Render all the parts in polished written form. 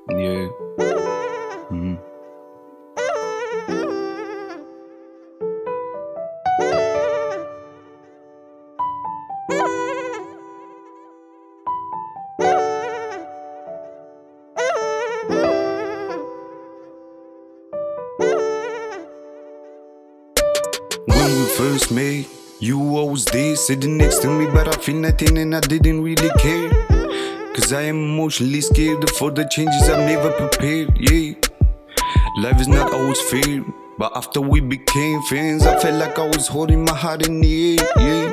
Yeah. When we first met, you always there, sitting next to me, but I feel nothing and I didn't really care. Cause I am emotionally scared for the changes I've never prepared, yeah. Life is not always fair, but after we became friends, I felt like I was holding my heart in the air, yeah.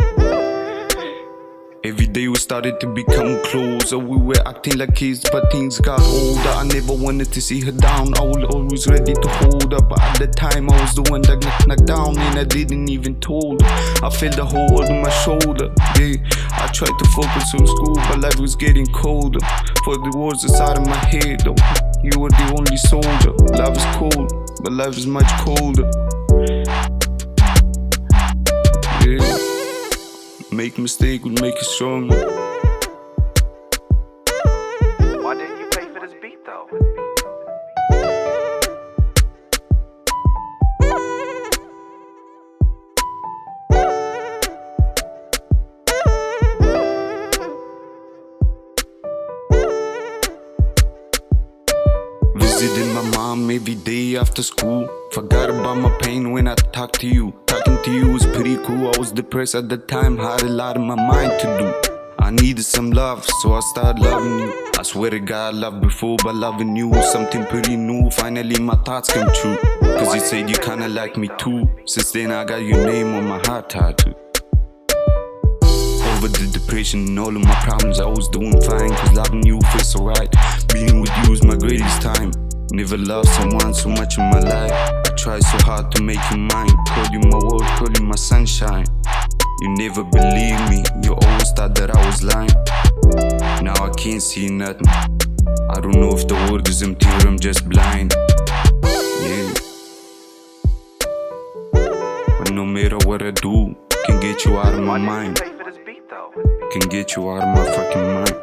Every day we started to become closer. We were acting like kids, but things got older. I never wanted to see her down. I was always ready to hold her, but at the time I was the one that knocked down, and I didn't even told her. I felt the whole world on my shoulder, yeah. I tried to focus on school, but life was getting colder. For the words inside of my head, though, you were the only soldier. Love is cold, but life is much colder, yeah. Make mistake will make you stronger. Why didn't you pay for this beat though? Visiting my mom every day after school. Forgot about my pain when I talked to you. Talking to you was pretty cool. I was depressed at the time, had a lot in my mind to do. I needed some love, so I started loving you. I swear to God, I loved before, but loving you was something pretty new. Finally my thoughts come true, cause you said you kinda like me too. Since then I got your name on my heart tattoo. Over the depression and all of my problems, I was doing fine, cause loving you feels so right. Being with you is my greatest time. Never loved someone so much in my life. I tried so hard to make you mine. Call you my world, call you my sunshine. You never believed me, you always thought that I was lying. Now I can't see nothing. I don't know if the world is empty or I'm just blind, yeah. But no matter what I do, can get you out of my mind. Can get you out of my fucking mind.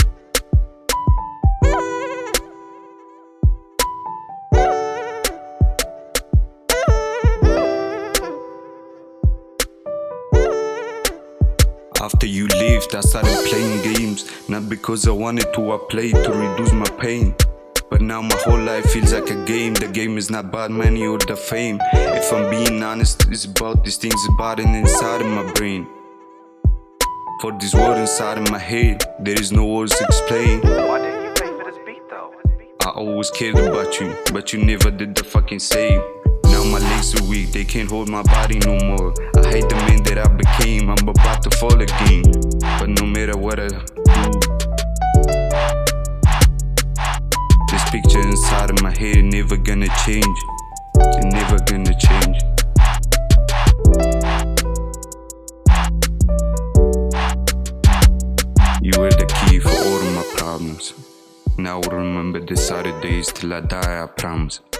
After you left, I started playing games. Not because I wanted to, I played to reduce my pain. But now my whole life feels like a game. The game is not about money or the fame. If I'm being honest, it's about these things about and inside of my brain. For this world inside of my head, there is no words to explain. Why didn't you pay for this beat though? I always cared about you, but you never did the fucking same. Now my legs are weak, they can't hold my body no more. I hate the man that I became, I'm about to fall again. But no matter what I do, this picture inside of my head never gonna change. It's never gonna change. You were the key for all of my problems. Now I will remember the Saturdays till I die, I promise.